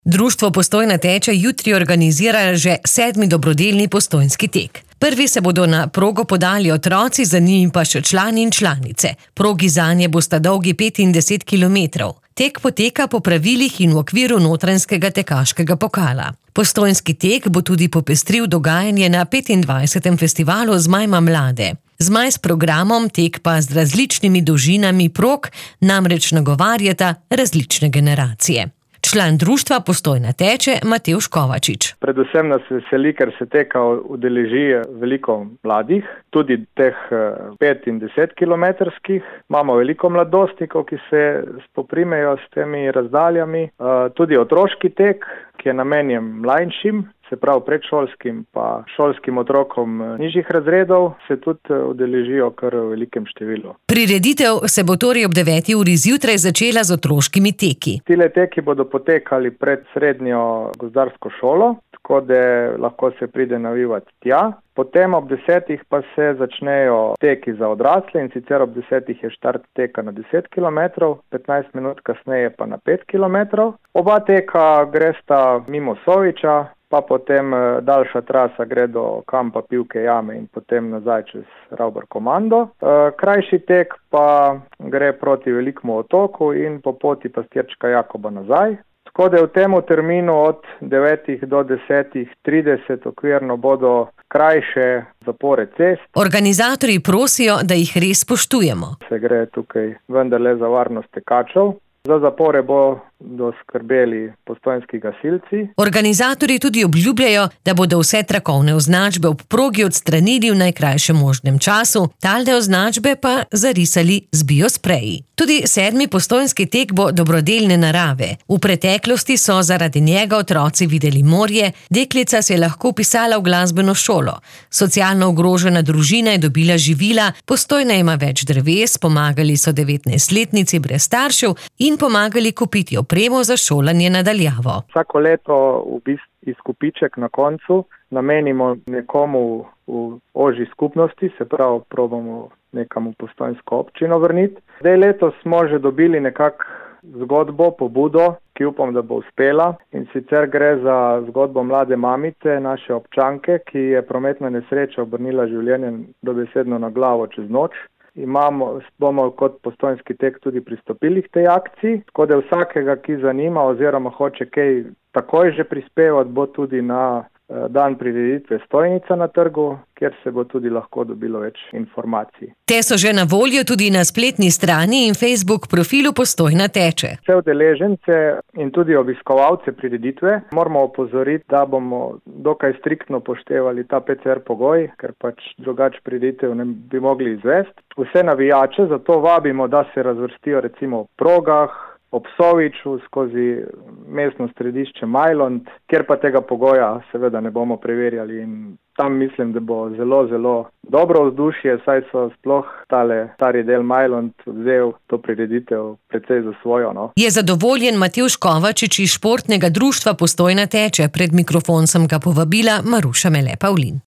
Društvo Postojna teče jutri organizira že 7. dobrodelni postojnski tek. Prvi se bodo na progo podali otroci, za njimi pa še člani in članice. Progi zanje bosta dolgi 10 kilometrov. Tek poteka po pravilih in v okviru Notranjskega tekaškega pokala. Postojnski tek bo tudi popestril dogajanje na 25. festivalu Zmajma mlade. Zmaj s programom, tek pa z različnimi dolžinami prog, namreč nagovarjata različne generacije. Član društva Postojna teče Matevž Kovačič. Predvsem nas veseli, ker se teka udeleži veliko mladih, tudi teh 5 in 10 kilometrskih. Imamo veliko mladostnikov, ki se spoprimejo s temi razdaljami. Tudi otroški tek, ki je namenjen mlajšim, se pravi predšolskim pa šolskim otrokom nižjih razredov, se tudi udeležijo kar v velikem številu. Prireditev se bo torej ob 9. uri zjutraj začela z otroškimi teki. Tile teki bodo potekali pred srednjo gozdarsko šolo, tako da lahko se pride navivati tja. Potem ob 10. pa se začnejo teki za odrasle, in sicer ob 10. je štart teka na 10 kilometrov, 15 minut kasneje pa na 5 kilometrov. Oba teka gresta mimo Soviča, pa potem daljša trasa gre do kampa Pivke jame in potem nazaj čez Ravbar komando. Krajši tek pa gre proti Velikemu otoku in po poti pastirčka Jakoba nazaj. Tako da v tem terminu od 9 do 10:30 okvirno bodo krajše zapore cest. Organizatorji prosijo, da jih res spoštujemo. Se gre tukaj vendarle za varnost tekačev. Za zapore bodo skrbeli postojnski gasilci. Organizatorji tudi obljubljajo, da bodo vse trakovne označbe ob progi odstranili v najkrajšem možnem času, talne označbe pa zarisali z biospreji. Tudi 7. postojnski tek bo dobrodelne narave. V preteklosti so zaradi njega otroci videli morje, deklica se je lahko vpisala v glasbeno šolo. Socialno ogrožena družina je dobila živila, Postojna ima več dreves, pomagali so 19-letnici brez staršev in pomagali kupiti opremo za šolanje na daljavo. Vsako leto v bistvu izkupiček na koncu namenimo nekomu v ožji skupnosti, se pravi probamo nekam v postojnsko občino vrniti. Zdaj letos smo že dobili nekako zgodbo, pobudo, ki upam, da bo uspela. In sicer gre za zgodbo mlade mamice, naše občanke, ki je prometna nesreča obrnila življenje dobesedno na glavo čez noč. Bomo kot postojnski tek tudi pristopili k tej akciji, tako da vsakega, ki zanima oziroma hoče kaj takoj že prispevati, bo tudi na dan prireditve stojnica na trgu, kjer se bo tudi lahko dobilo več informacij. Te so že na voljo tudi na spletni strani in Facebook profilu Postojna teče. Vse udeležence in tudi obiskovalce prireditve moramo opozoriti, da bomo dokaj striktno poštevali ta PCR pogoj, ker pač drugače prireditev ne bi mogli izvesti. Vse navijače zato vabimo, da se razvrstijo recimo v progah, ob Soviču skozi mestno središče Majlont, kjer pa tega pogoja seveda ne bomo preverjali, in tam mislim, da bo zelo, zelo dobro vzdušje, saj so sploh stari del Majlont vzel to prireditev precej za svojo. Je zadovoljen Matevž Kovačič iz športnega društva Postojna teče. Pred mikrofon sem ga povabila Maruša Mele Pavlin.